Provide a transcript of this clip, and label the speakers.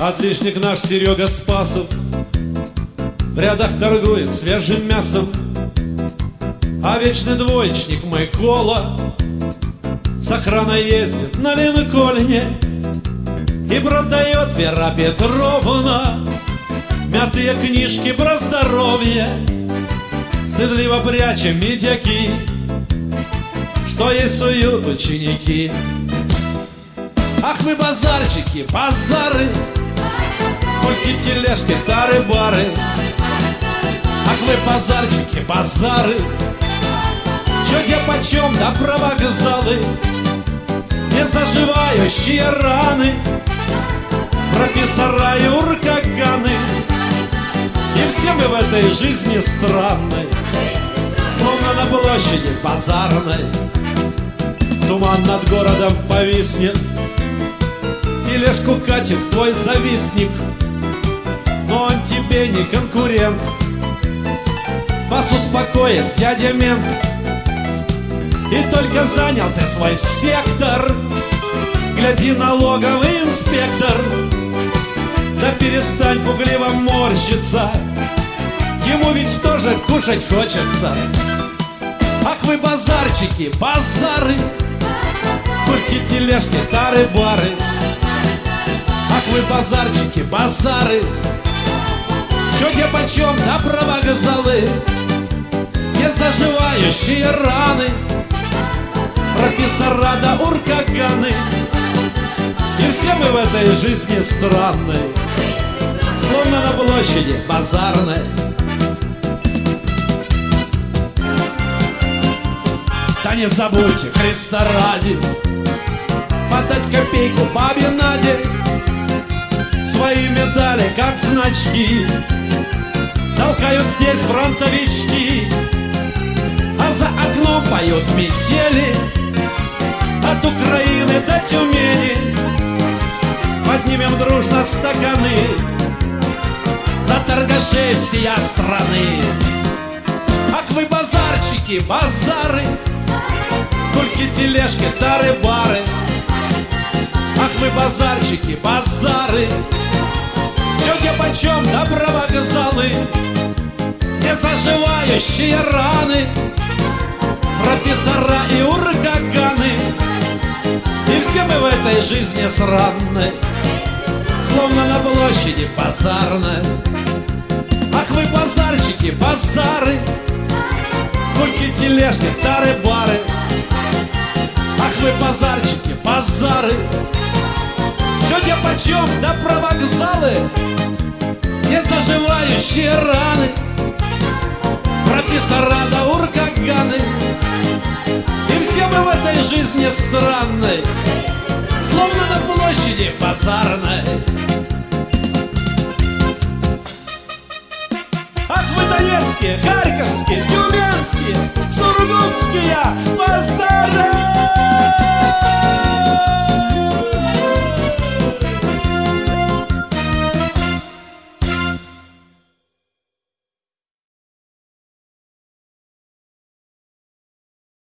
Speaker 1: Отличник наш Серега Спасов в рядах торгует свежим мясом, а вечный двоечник Микола с охраной ездит на Линкольне и продает Вера Петровна мятые книжки про здоровье, стыдливо пряча медяки, что ей суют ученики. Ах вы базарчики, базары, кульки, тележки, тары-бары. Ах вы базарчики, базары, чё где почем, да про вокзалы, не заживающие раны, профессора и уркаганы. И все мы в этой жизни странной, словно на площади базарной. Туман над городом повиснет, тележку катит твой завистник, но он тебе не конкурент. Вас успокоит дядя мент, и только занял ты свой сектор. Гляди, налоговый инспектор, да перестань пугливо морщиться, ему ведь тоже кушать хочется. Ах вы базарчики, базары, кульки, тележки, тары-бары. Ах вы базарчики, базары, чё где почем, да про вокзалы, не заживающие раны, профессора да уркаганы. И все мы в этой жизни странной, словно на площади базарной. Да не забудьте, Христа ради, подать копейку бабе Наде, свои медали, как значки, толкают здесь фронтовички, а за окном поют метели от Украины до Тюмени. Поднимем дружно стаканы за торгашей всея страны. Ах вы базарчики, базары, кульки, тележки, тары-бары. Ах вы базарчики, базары, чё где почем, да про вокзалы, не заживающие раны, профессора и уркаганы. И все мы в этой жизни сраной, словно на площади базарной. Ах вы базарчики, базары, кульки, тележки, тары-бары. Ах вы базарчики, базары, чё где почем, да про вокзалы, не заживающие раны, профессора да уркаганы. И все мы в этой жизни странной, словно на площади базарной.